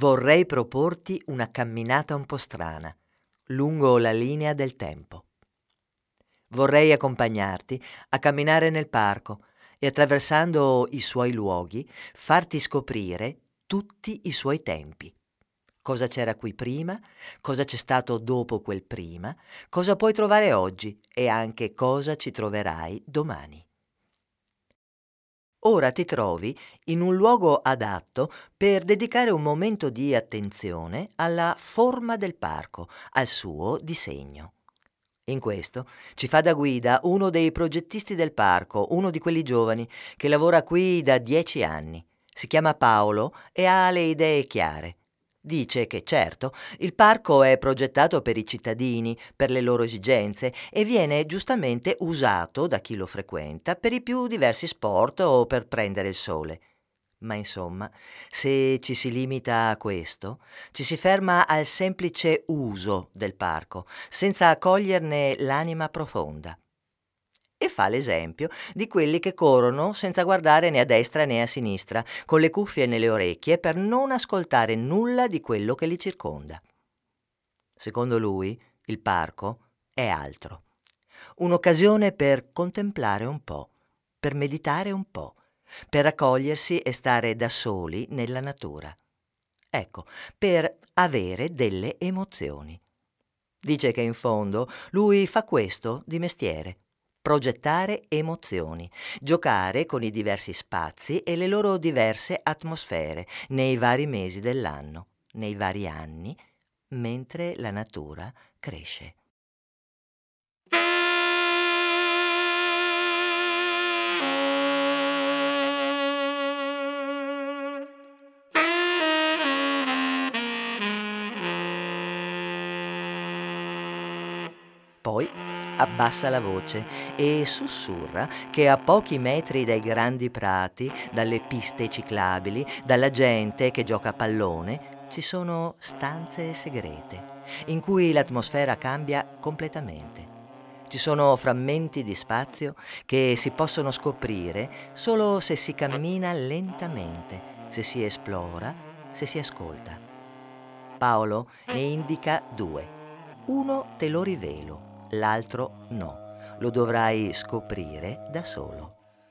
vorrei proporti una camminata un po' strana, lungo la linea del tempo. Vorrei accompagnarti a camminare nel parco e attraversando i suoi luoghi farti scoprire tutti i suoi tempi. Cosa c'era qui prima, cosa c'è stato dopo quel prima, cosa puoi trovare oggi e anche cosa ci troverai domani. Ora ti trovi in un luogo adatto per dedicare un momento di attenzione alla forma del parco, al suo disegno. In questo ci fa da guida uno dei progettisti del parco, uno di quelli giovani che lavora qui da 10 anni. Si chiama Paolo e ha le idee chiare. Dice che certo, il parco è progettato per i cittadini, per le loro esigenze e viene giustamente usato da chi lo frequenta per i più diversi sport o per prendere il sole. Ma insomma, se ci si limita a questo, ci si ferma al semplice uso del parco, senza coglierne l'anima profonda. E fa l'esempio di quelli che corrono senza guardare né a destra né a sinistra, con le cuffie nelle orecchie per non ascoltare nulla di quello che li circonda. Secondo lui, il parco è altro. Un'occasione per contemplare un po', per meditare un po', per accogliersi e stare da soli nella natura. Ecco, per avere delle emozioni. Dice che in fondo lui fa questo di mestiere. Progettare emozioni, giocare con i diversi spazi e le loro diverse atmosfere nei vari mesi dell'anno, nei vari anni, mentre la natura cresce. Poi abbassa la voce e sussurra che a pochi metri dai grandi prati, dalle piste ciclabili, dalla gente che gioca a pallone, ci sono stanze segrete, in cui l'atmosfera cambia completamente. Ci sono frammenti di spazio che si possono scoprire solo se si cammina lentamente, se si esplora, se si ascolta. Paolo ne indica 2. Uno te lo rivelo, l'altro no. Lo dovrai scoprire da solo.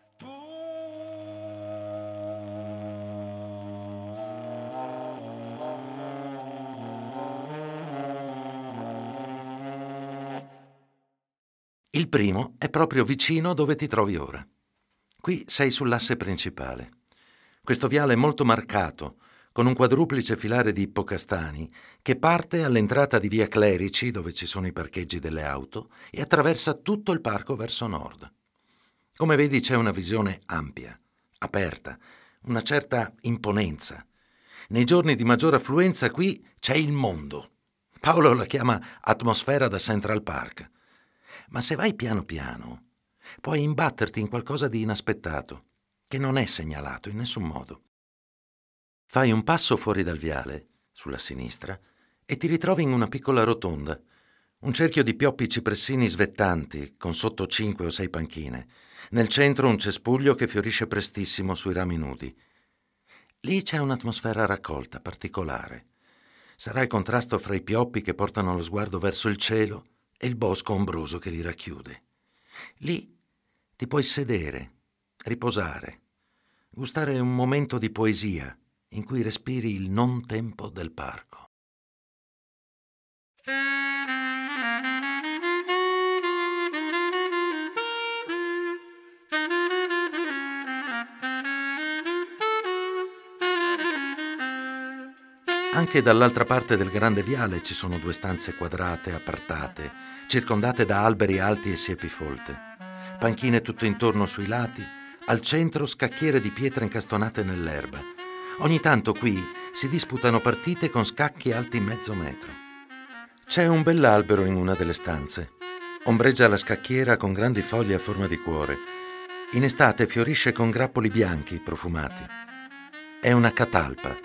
Il primo è proprio vicino dove ti trovi ora. Qui sei sull'asse principale. Questo viale è molto marcato, con un quadruplice filare di ippocastani che parte all'entrata di via Clerici, dove ci sono i parcheggi delle auto, e attraversa tutto il parco verso nord. Come vedi c'è una visione ampia, aperta, una certa imponenza. Nei giorni di maggior affluenza qui c'è il mondo. Paolo la chiama atmosfera da Central Park. Ma se vai piano piano, puoi imbatterti in qualcosa di inaspettato, che non è segnalato in nessun modo. Fai un passo fuori dal viale, sulla sinistra, e ti ritrovi in una piccola rotonda, un cerchio di pioppi cipressini svettanti, con sotto 5 o 6 panchine. Nel centro un cespuglio che fiorisce prestissimo sui rami nudi. Lì c'è un'atmosfera raccolta, particolare. Sarà il contrasto fra i pioppi che portano lo sguardo verso il cielo e il bosco ombroso che li racchiude. Lì ti puoi sedere, riposare, gustare un momento di poesia in cui respiri il non tempo del parco. Anche dall'altra parte del grande viale ci sono 2 stanze quadrate, appartate, circondate da alberi alti e siepifolte. Panchine tutto intorno sui lati, al centro scacchiere di pietre incastonate nell'erba. Ogni tanto qui si disputano partite con scacchi alti mezzo metro. C'è un bell'albero in una delle stanze. Ombreggia la scacchiera con grandi foglie a forma di cuore. In estate fiorisce con grappoli bianchi profumati. È una catalpa.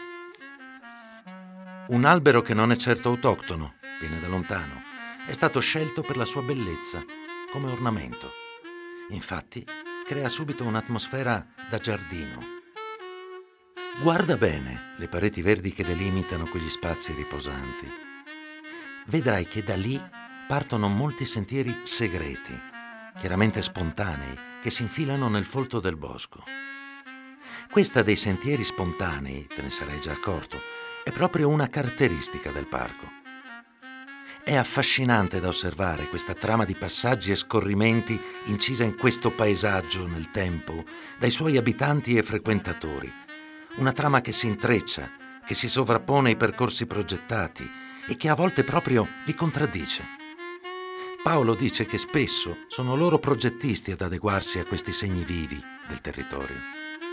Un albero che non è certo autoctono, viene da lontano. È stato scelto per la sua bellezza, come ornamento. Infatti, crea subito un'atmosfera da giardino. Guarda bene le pareti verdi che delimitano quegli spazi riposanti. Vedrai che da lì partono molti sentieri segreti, chiaramente spontanei, che si infilano nel folto del bosco. Questa dei sentieri spontanei, te ne sarai già accorto, è proprio una caratteristica del parco. È affascinante da osservare questa trama di passaggi e scorrimenti incisa in questo paesaggio nel tempo dai suoi abitanti e frequentatori. Una trama che si intreccia, che si sovrappone ai percorsi progettati e che a volte proprio li contraddice. Paolo dice che spesso sono loro progettisti ad adeguarsi a questi segni vivi del territorio.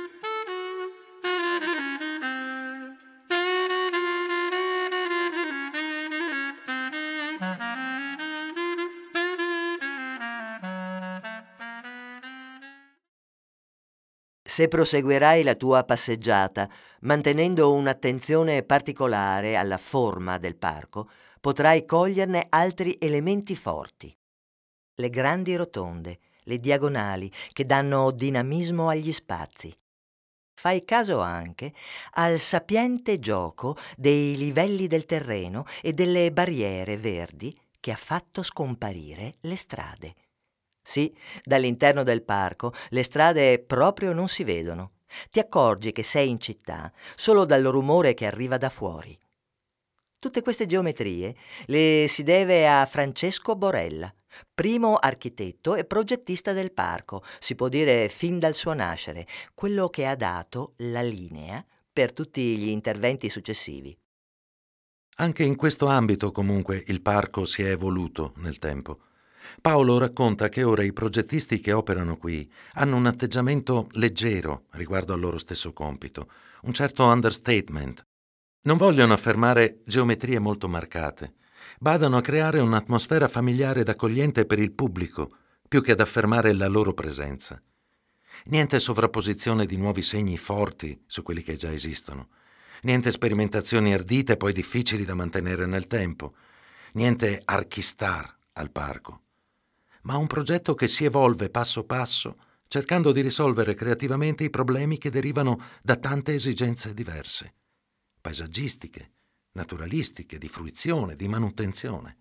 Se proseguirai la tua passeggiata, mantenendo un'attenzione particolare alla forma del parco, potrai coglierne altri elementi forti. Le grandi rotonde, le diagonali che danno dinamismo agli spazi. Fai caso anche al sapiente gioco dei livelli del terreno e delle barriere verdi che ha fatto scomparire le strade. Sì, dall'interno del parco le strade proprio non si vedono. Ti accorgi che sei in città solo dal rumore che arriva da fuori. Tutte queste geometrie le si deve a Francesco Borella, primo architetto e progettista del parco, si può dire fin dal suo nascere, quello che ha dato la linea per tutti gli interventi successivi. Anche in questo ambito, comunque, il parco si è evoluto nel tempo. Paolo racconta che ora i progettisti che operano qui hanno un atteggiamento leggero riguardo al loro stesso compito, un certo understatement. Non vogliono affermare geometrie molto marcate. Badano a creare un'atmosfera familiare ed accogliente per il pubblico, più che ad affermare la loro presenza. Niente sovrapposizione di nuovi segni forti su quelli che già esistono. Niente sperimentazioni ardite e poi difficili da mantenere nel tempo. Niente archistar al parco. Ma un progetto che si evolve passo passo, cercando di risolvere creativamente i problemi che derivano da tante esigenze diverse, paesaggistiche, naturalistiche, di fruizione, di manutenzione.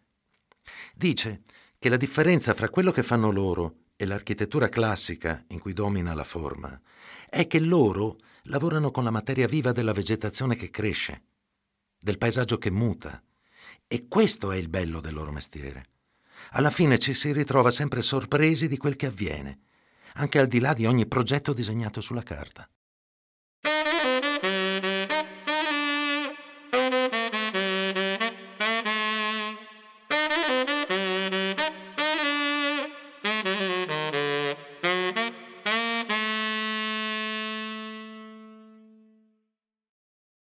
Dice che la differenza fra quello che fanno loro e l'architettura classica in cui domina la forma è che loro lavorano con la materia viva della vegetazione che cresce, del paesaggio che muta, e questo è il bello del loro mestiere. Alla fine ci si ritrova sempre sorpresi di quel che avviene, anche al di là di ogni progetto disegnato sulla carta.